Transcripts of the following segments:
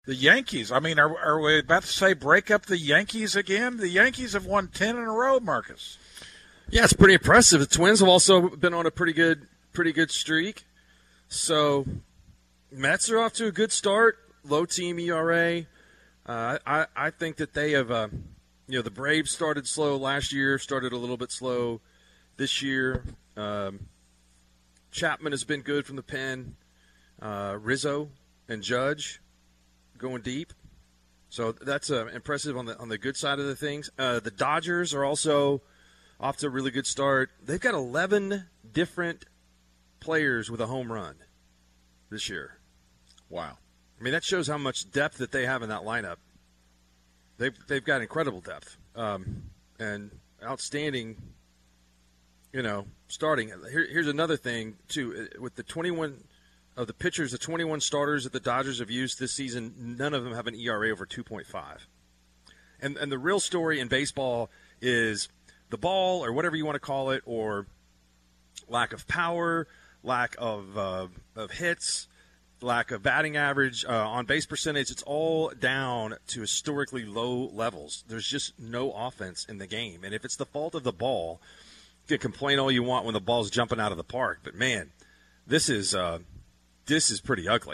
The Yankees. I mean, are we about to say break up the Yankees again? The Yankees have won 10 in a row, Marcus. Yeah, it's pretty impressive. The Twins have also been on a pretty good streak. So Mets are off to a good start. Low team ERA. I think that they have, the Braves started slow last year, started a little bit slow this year. Chapman has been good from the pen. Rizzo and Judge going deep. So that's impressive on the good side of the things. The Dodgers are also off to a really good start. They've got 11 different players with a home run this year. Wow. I mean, that shows how much depth that they have in that lineup. They've got incredible depth and outstanding, starting. Here's another thing, too. With the 21 of the pitchers, the 21 starters that the Dodgers have used this season, none of them have an ERA over 2.5. And the real story in baseball is the ball, or whatever you want to call it, or lack of power, lack of hits, lack of batting average, on base percentage. It's all down to historically low levels. There's just no offense in the game. And if it's the fault of the ball, you can complain all you want when the ball's jumping out of the park. But, man, this is pretty ugly.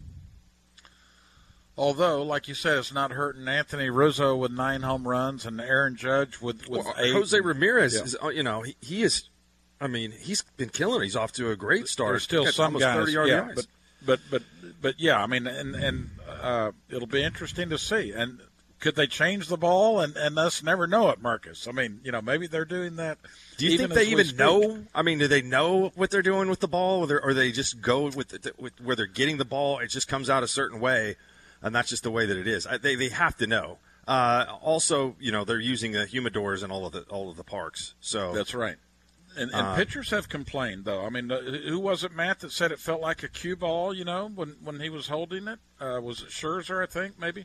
Although, like you said, it's not hurting Anthony Rizzo with 9 home runs and Aaron Judge with 8. Jose Ramirez is, he is. I mean, he's been killing it. He's off to a great start. There's still some almost guys, 30-yard guys. But yeah, I mean, and it'll be interesting to see. And could they change the ball and us never know it, Marcus? I mean, maybe they're doing that. Do you think they even know? I mean, do they know what they're doing with the ball, or they just go with where they're getting the ball? It just comes out a certain way, and that's just the way that it is. They have to know. Also, they're using the humidors in all of the parks. So that's right. And pitchers have complained, though. I mean, who was it, Matt, that said it felt like a cue ball, when he was holding it? Was it Scherzer, I think, maybe?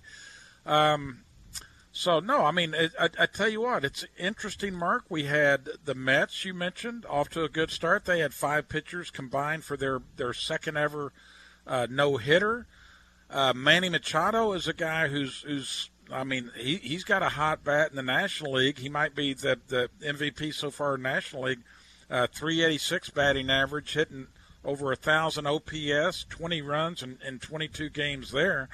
So, no, I mean, I tell you what, it's interesting, Mark. We had the Mets, you mentioned, off to a good start. They had 5 pitchers combined for their second ever no-hitter. Manny Machado is a guy who's I mean, he's got a hot bat in the National League. He might be the MVP so far in the National League. 386 batting average, hitting over 1,000 OPS, 20 runs in 22 games there.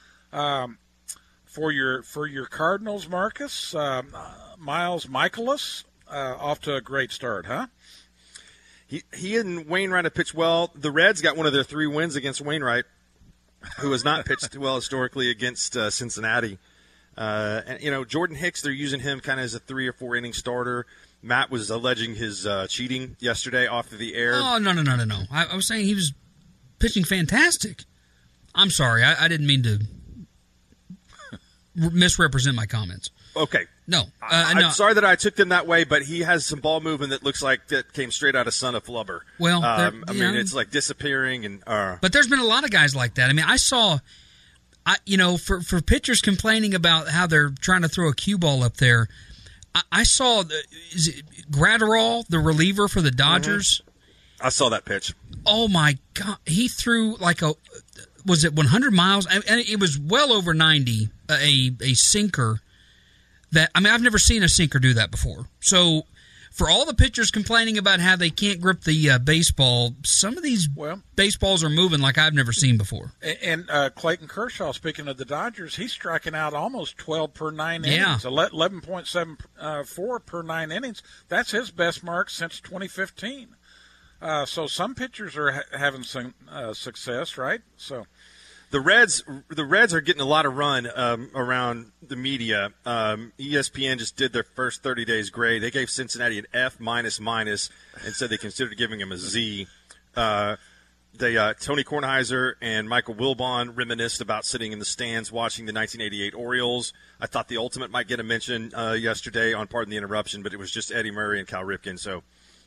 For your Cardinals, Marcus, Miles Michaelis, off to a great start, huh? He and Wainwright have pitched well. The Reds got one of their 3 wins against Wainwright, who has not pitched well historically against Cincinnati. And Jordan Hicks, they're using him kind of as a 3 or 4 inning starter. Matt was alleging his cheating yesterday off of the air. Oh, no. I was saying he was pitching fantastic. I'm sorry. I didn't mean to misrepresent my comments. Okay. No. I'm sorry that I took them that way, but he has some ball movement that looks like that came straight out of Son of Flubber. Well, I mean, it's like disappearing. But there's been a lot of guys like that. I mean, I saw, for pitchers complaining about how they're trying to throw a cue ball up there, I saw Gratterall, the reliever for the Dodgers. I saw that pitch. Oh, my God. He threw was it 100 miles? And it was well over 90, a sinker. I've never seen a sinker do that before. So, for all the pitchers complaining about how they can't grip the baseball, some of these baseballs are moving like I've never seen before. And Clayton Kershaw, speaking of the Dodgers, he's striking out almost 12 per 9 innings, 11.74 per 9 innings. That's his best mark since 2015. So some pitchers are having some success, right? So. The Reds are getting a lot of run around the media. ESPN just did their first 30 days grade. They gave Cincinnati an F minus and said they considered giving him a Z. Tony Kornheiser and Michael Wilbon reminisced about sitting in the stands watching the 1988 Orioles. I thought the Ultimate might get a mention yesterday on Pardon the Interruption, but it was just Eddie Murray and Cal Ripken. So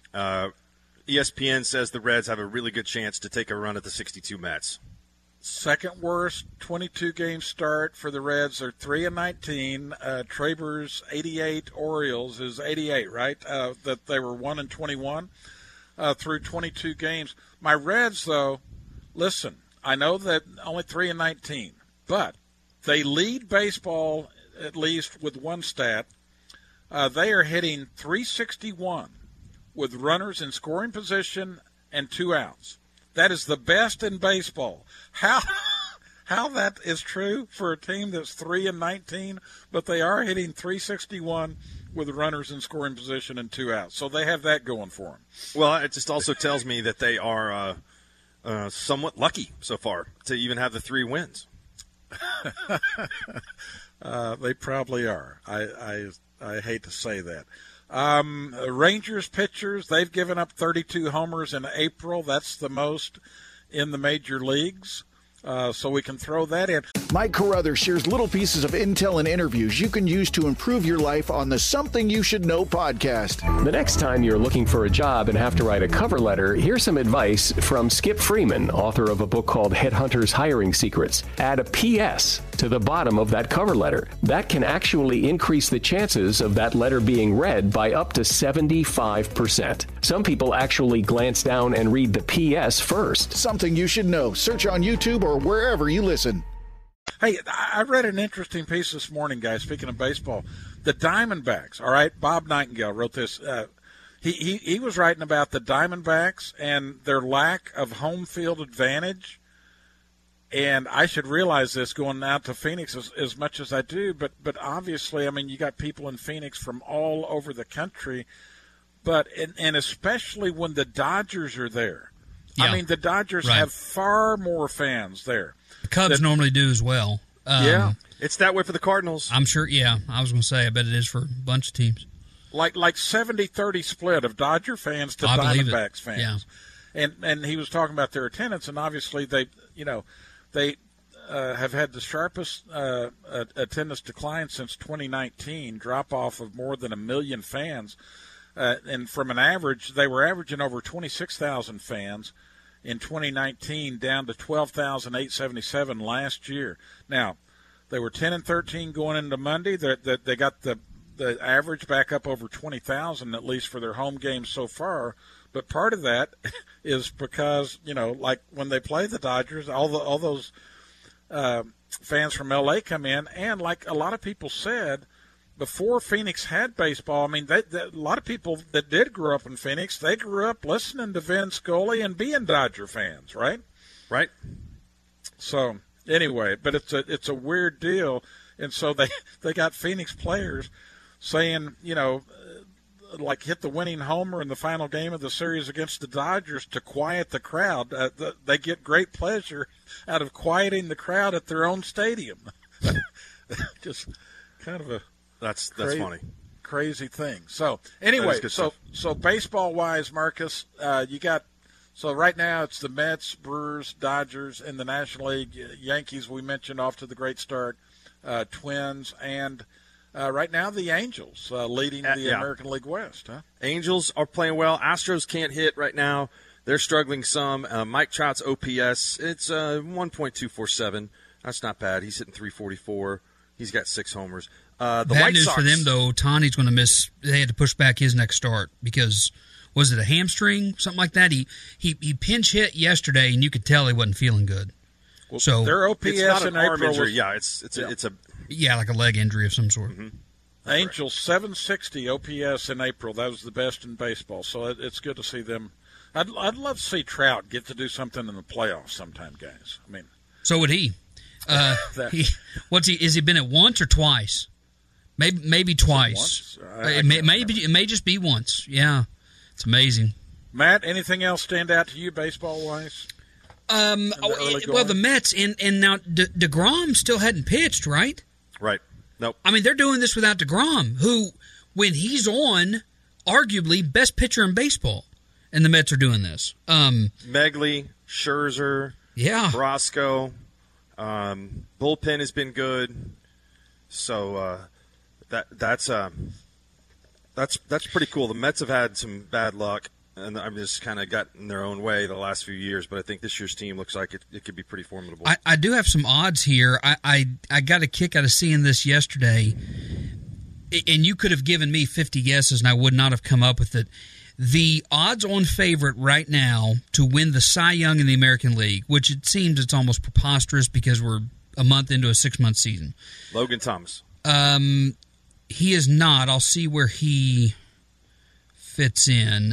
ESPN says the Reds have a really good chance to take a run at the 62 Mets. Second worst 22-game start for the Reds. They're 3-19. Traber's 88 Orioles is 88, right? That they were 1-21 through 22 games. My Reds, though, listen, I know that only 3-19, but They lead baseball, at least with one stat. They are hitting .361 with runners in scoring position and 2 outs. That is the best in baseball. How that is true for a team that's 3-19, but they are hitting .361 with runners in scoring position and 2 outs. So they have that going for them. Well, it just also tells me that they are somewhat lucky so far to even have the 3 wins. They probably are. I hate to say that. Rangers pitchers, they've given up 32 homers in April. That's the most in the major leagues. So we can throw that in. Mike Carruthers shares little pieces of intel and interviews you can use to improve your life on the Something You Should Know podcast. The next time you're looking for a job and have to write a cover letter, here's some advice from Skip Freeman, author of a book called Headhunters Hiring Secrets. Add a P.S. to the bottom of that cover letter. That can actually increase the chances of that letter being read by up to 75%. Some people actually glance down and read the P.S. first. Something You Should Know. Search on YouTube or wherever you listen. Hey, I read an interesting piece this morning, guys, speaking of baseball. The Diamondbacks, all right, Bob Nightingale wrote this. He was writing about the Diamondbacks and their lack of home field advantage. And I should realize this going out to Phoenix as much as I do. But obviously, I mean, you got people in Phoenix from all over the country. But and especially when the Dodgers are there. Yeah. I mean, the Dodgers have far more fans there. The Cubs normally do as well. Yeah, it's that way for the Cardinals. I'm sure, yeah. I was going to say, I bet it is for a bunch of teams. Like 70-30 split of Dodger fans to Diamondbacks fans. Yeah. And he was talking about their attendance, and obviously they have had the sharpest attendance decline since 2019, drop-off of more than 1 million fans. And from an average, they were averaging over 26,000 fans in 2019, down to 12,877 last year. Now, they were 10-13 going into Monday. They got the average back up over 20,000, at least for their home games so far. But part of that is because, like when they play the Dodgers, all those fans from L.A. come in, and like a lot of people said, before Phoenix had baseball, I mean, a lot of people that did grow up in Phoenix, they grew up listening to Vin Scully and being Dodger fans, right? Right. So anyway, but it's a weird deal, and so they got Phoenix players saying, like hit the winning homer in the final game of the series against the Dodgers to quiet the crowd. They get great pleasure out of quieting the crowd at their own stadium. Just kind of a That's funny. Crazy thing. So anyway, so baseball wise, Marcus, you got right now it's the Mets, Brewers, Dodgers in the National League, Yankees we mentioned off to the great start, Twins, and right now the Angels leading the American League West. Huh? Angels are playing well. Astros can't hit right now. They're struggling some. Mike Trout's OPS, it's 1.247. That's not bad. He's hitting .344. He's got 6 homers. Bad news for them, though. Tani's going to miss. They had to push back his next start because, was it a hamstring, something like that? He pinch hit yesterday, and you could tell he wasn't feeling good. Well, so their OPS it's not an in arm April injury. Was, it's a like a leg injury of some sort. Mm-hmm. Angels 760 OPS in April. That was the best in baseball. So it's good to see them. I'd love to see Trout get to do something in the playoffs sometime, guys. I mean, so would he. Is he been it once or twice? Maybe twice. It may just be once. Yeah, it's amazing. Matt, anything else stand out to you baseball wise? The Mets and now DeGrom still hadn't pitched, right? Right. Nope. I mean, they're doing this without DeGrom, who, when he's on, arguably best pitcher in baseball, and the Mets are doing this. Megley, Scherzer, Brosco. Bullpen has been good, so that's pretty cool. The Mets have had some bad luck, and I'm just kind of got in their own way the last few years. But I think this year's team looks like it could be pretty formidable. I do have some odds here. I got a kick out of seeing this yesterday, and you could have given me 50 guesses, and I would not have come up with it. The odds-on favorite right now to win the Cy Young in the American League, which it seems it's almost preposterous because we're a month into a 6-month season. Logan Thomas. He is not. I'll see where he fits in.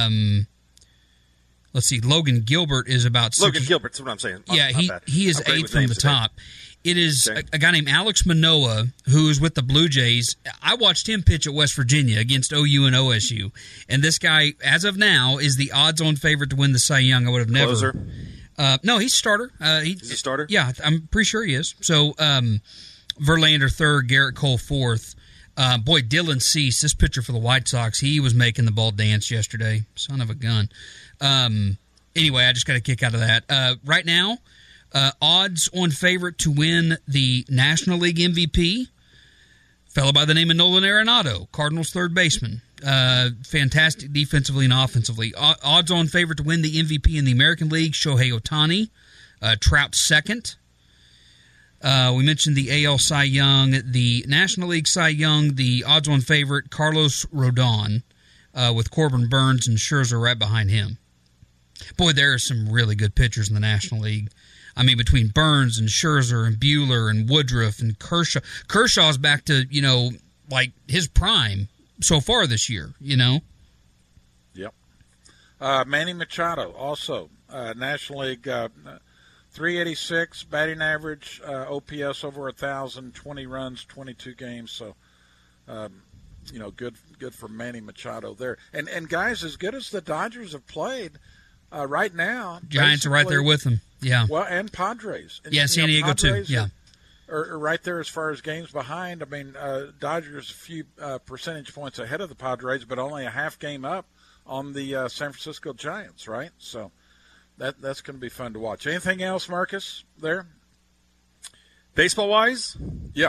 Let's see. Logan Gilbert is about Logan Gilbert's what I'm saying. Yeah, he is 8th from the top. It is a guy named Alex Manoah, who is with the Blue Jays. I watched him pitch at West Virginia against OU and OSU. And this guy, as of now, is the odds-on favorite to win the Cy Young. I would have never. Closer? No, he's a starter. He's a starter? Yeah, I'm pretty sure he is. So, Verlander 3rd, Garrett Cole 4th. Boy, Dylan Cease, this pitcher for the White Sox, he was making the ball dance yesterday. Son of a gun. Anyway, I just got a kick out of that. Right now, odds on favorite to win the National League MVP, fellow by the name of Nolan Arenado, Cardinals third baseman. Fantastic defensively and offensively. Odds on favorite to win the MVP in the American League, Shohei Ohtani. Trout second. We mentioned the AL Cy Young. The National League Cy Young, the odds on favorite, Carlos Rodon, with Corbin Burns and Scherzer right behind him. Boy, there are some really good pitchers in the National League. I mean, between Burns and Scherzer and Buehler and Woodruff and Kershaw. Kershaw's back to, like his prime so far this year, Yep. Manny Machado, also National League, 386 batting average, OPS over 1,000, 20 runs, 22 games. So, good for Manny Machado there. And guys, as good as the Dodgers have played right now, Giants are right there with them. Yeah. Well, and Padres. And, San Diego Padres too. Yeah. Are right there as far as games behind. I mean, Dodgers a few percentage points ahead of the Padres, but only a half game up on the San Francisco Giants, right? So that's going to be fun to watch. Anything else, Marcus, there? Baseball-wise? Yeah.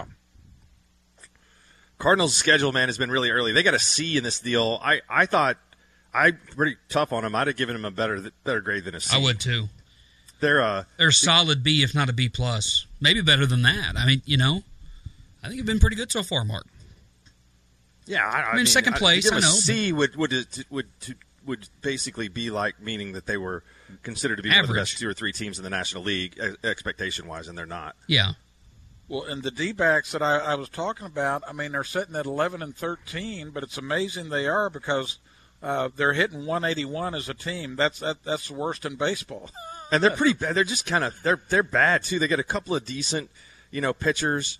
Cardinals' schedule, man, has been really early. They got a C in this deal. I thought pretty tough on them. I'd have given them a better grade than a C. I would too. They're solid B, if not a B plus. Maybe better than that. I mean, I think they've been pretty good so far, Mark. Yeah, I mean, second place. I know. C would basically be like meaning that they were considered to be one of the best 2 or 3 teams in the National League expectation wise, and they're not. Yeah. Well, and the D-backs that I was talking about, I mean, they're sitting at 11-13, but it's amazing they are because they're hitting 181 as a team. That's the worst in baseball. And they're pretty bad. They're just kind of they're bad too. They got a couple of decent, pitchers,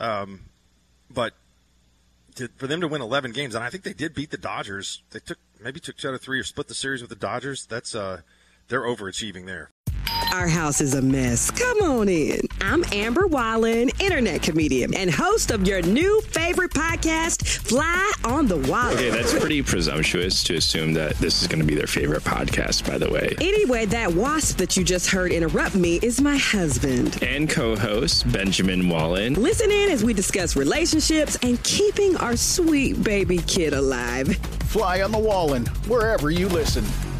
but for them to win 11 games, and I think they did beat the Dodgers. They took 2 out of 3 or split the series with the Dodgers. That's they're overachieving there. Our house is a mess. Come on in. I'm Amber Wallen, internet comedian and host of your new favorite podcast, Fly on the Wall. Okay, that's pretty presumptuous to assume that this is going to be their favorite podcast, by the way. Anyway, that wasp that you just heard interrupt me is my husband. And co-host, Benjamin Wallen. Listen in as we discuss relationships and keeping our sweet baby kid alive. Fly on the Wallen, wherever you listen.